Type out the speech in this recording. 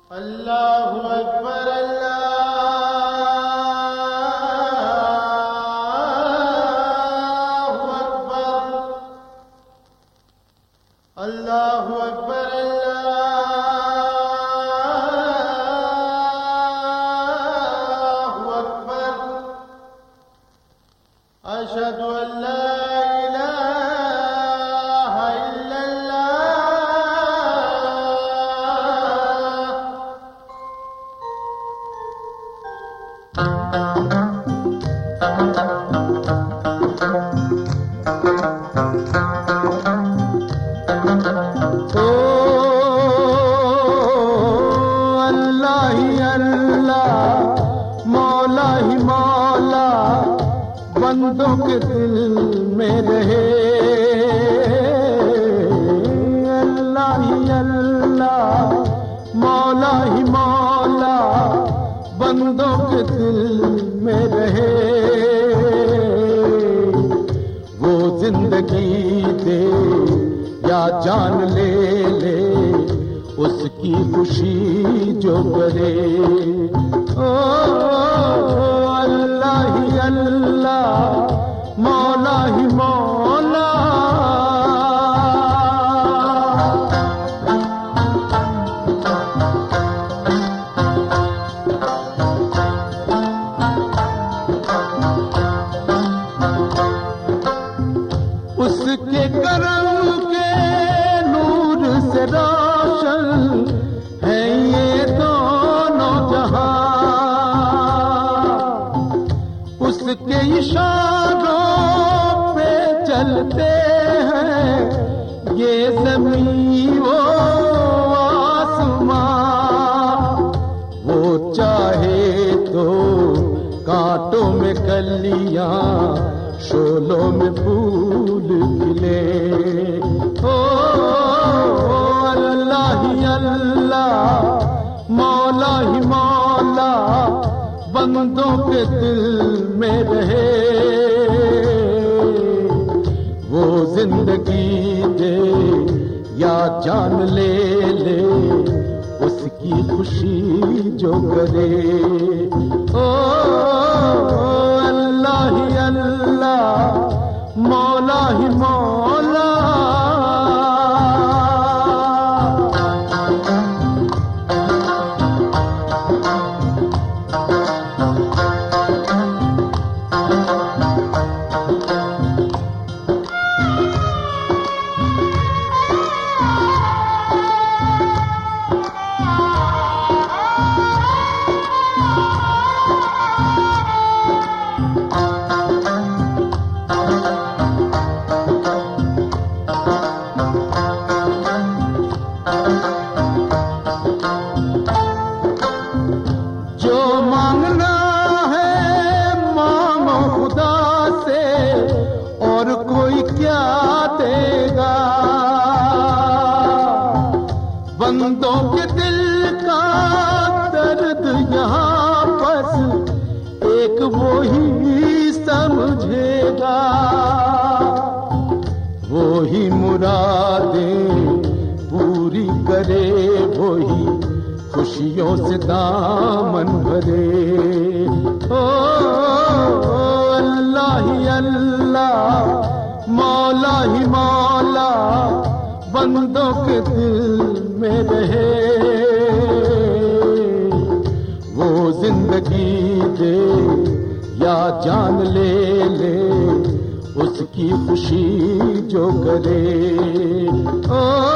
अल्लाहु अकबर अल्लाहु अकबर अल्लाहु अकबर अल्लाहु अकबर अशहदु अल्ला बंदों के दिल में रहे अल्लाह ही अल्लाह मौला ही मौला बंदों के दिल में रहे वो जिंदगी दे या जान ले ले उसकी खुशी जो करे ओ अल्लाह ही अल्लाह मौला ही मौला उसके करम के नूर से रोशन है ये दोनों जहां उसके इशारों पे चलते हैं ये ज़मीन वो आसमां वो चाहे तो कांटों में कलियां शोलों में फूल खिले ओ अल्लाह ही अल्लाह मौला ही मौला बंदों के दिल में रहे वो जिंदगी दे या जान ले ले उसकी खुशी जो करे ओ अल्लाह ही अल्लाह मौला ही मौला जो मांगना है मांगो खुदा से और कोई क्या देगा बंदों के दिल का दर्द यहाँ बस एक वो ही समझेगा वो ही मुरादें पूरी करे वो ही खुशियों से दामन भरे ओ अल्लाह ही अल्लाह मौला ही मौला बंदों के दिल में रहे वो जिंदगी दे या जान ले ले उसकी खुशी जो करे ओ